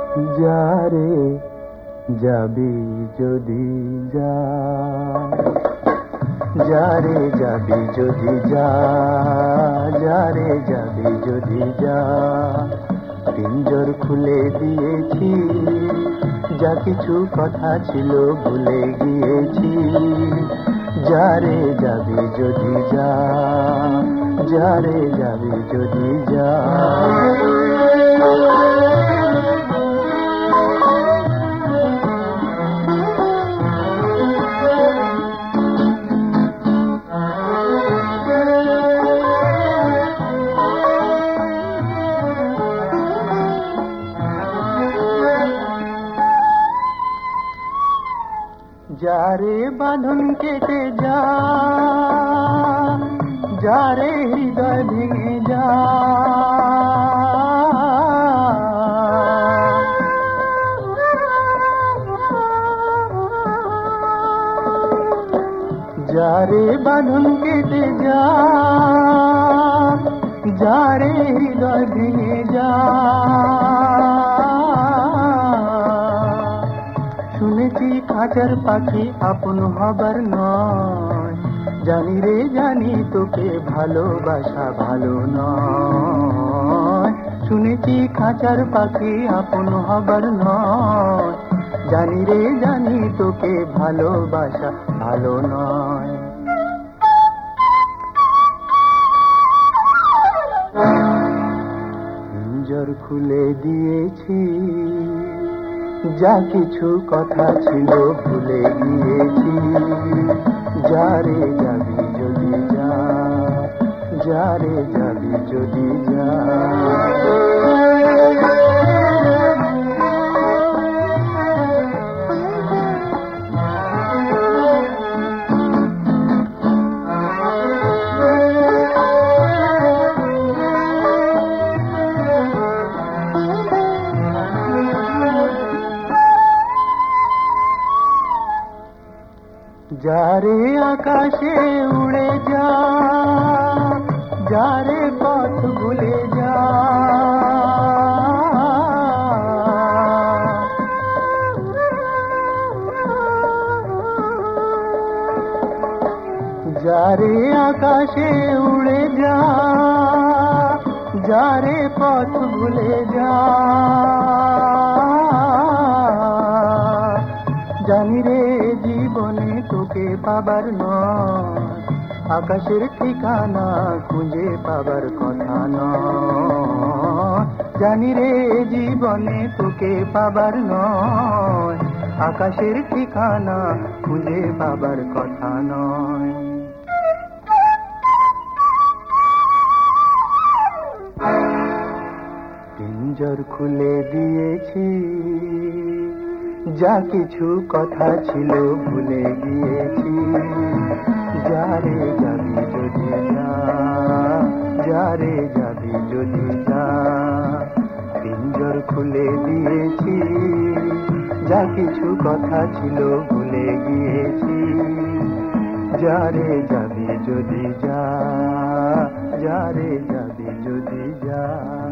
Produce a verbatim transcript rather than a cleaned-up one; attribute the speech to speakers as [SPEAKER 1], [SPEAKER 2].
[SPEAKER 1] যারে যাবি যদি যা, যারে যাবি যদি যা, যারে যাবি যদি যা, পিঞ্জর খুলে দিয়েছি, যা কিছু কথা ছিল ভুলে গিয়েছি। যারে যাবি যদি যা, যারে যাবি যদি যা। যারে বাঁধন কেটে যা, যারে হৃদয় ভেঙে যা, যারে বাঁধন কেটে যা, যারে হৃদয় ভেঙে যা। শুনেছি খাঁচার পাখি আপন হবার নয়, জানি রে জানি তোকে ভালোবাসা ভালো নয়। শুনেছি খাঁচার পাখি আপন হবার নয়, জানি রে জানি তোকে ভালোবাসা ভালো নয়। পিঞ্জর খুলে দিয়েছি, যা কিছু কথা ছিল ভুলে গিয়েছি। যারে যাবি যদি যা, যারে যাবি যদি যা। যারে আকাশে উড়ে যা, যারে পথ ভুলে যা, যারে আকাশে উড়ে যা, যারে পথ ভুলে যা। জানি রে জীবনে তোকে পাবার নয়, আকাশের ঠিকানা খুঁজে পাবার কথা নয়। জানি রে জীবনে তোকে পাবার নয়, আকাশের ঠিকানা খুঁজে পাবার কথা নয়। পিঞ্জর খুলে দিয়েছি, যা কিছু কথা ছিল ভুলে গিয়েছি। যারে যাবি যদি যা, যারে যাবি যদি যা। পিঞ্জর খুলে দিয়েছি, যা কিছু কথা ছিল ভুলে গিয়েছি। যারে যাবি যদি যা, যারে যাবি যদি যা।